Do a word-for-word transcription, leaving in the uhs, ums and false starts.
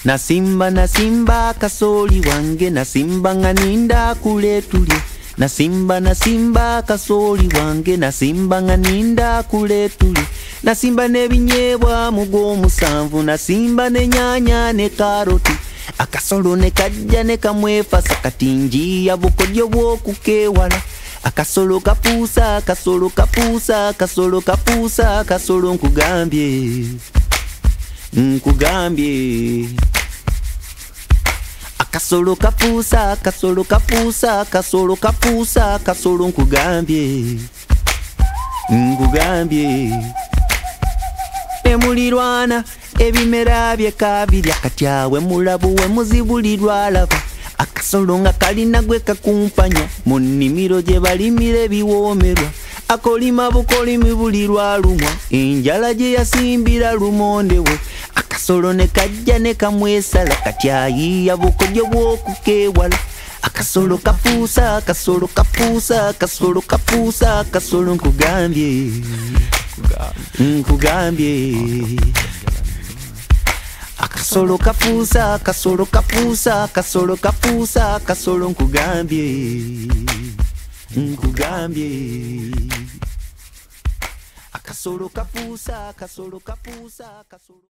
Nasimba nasimba kasoli wange, nasimba nga ninda kule tulye. Nasimba nasimba kasoli wange, nasimba nga ninda kule tulye. Nasimba nebinyebwa mugo musanvu, nasimba ne nyanya ne karoti. Akasolo ne kajja ne kamwefasa katinji yabukodyo bwokukewala. Akasolo kapusa, kasolo kapusa, kasolo kapusa, kasolo nkugambye, nkugambye. Akasolo kapusa, kasolo kapusa, kasolo kapusa, kasolo nkugambye, nkugambye. Emulirwana ebimera byekabirya katyawe mulabu we muzibulirwa lava. Akasolo nga kalina gwe kakumpanya mu nnimiro gye balimira ebiwoomerwa. Akolima bukolimi bulirwa lumwa, enjala gye yasimbira lumonde we. Akasolo ne kajja ne kamwesala katyayiya bukodyo bwokukewala. Akasolo kapuusa, akasolo kapuusa, akasolo kapuusa, akasolo nkugambye, nkugambye. Akasolo kapuusa, akasolo kapuusa, akasolo kapuusa, akasolo nkugambye, nkugambye. Akasolo kapuusa, akasolo kapuusa, akasolo